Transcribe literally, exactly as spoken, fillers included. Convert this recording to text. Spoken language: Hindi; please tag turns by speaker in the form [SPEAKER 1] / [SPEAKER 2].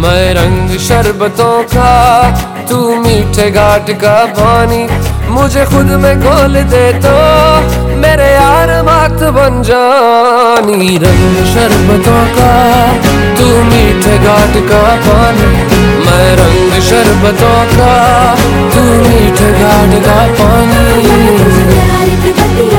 [SPEAKER 1] मैं रंग शरबतों का, तू मीठे घाट का पानी। मुझे खुद में घोल दे तो मेरे यार मात बन जानी। रंग शरबतों का, तू मीठे घाट का पानी। मैं रंग शरबतों का, तू मीठे घाट का पानी।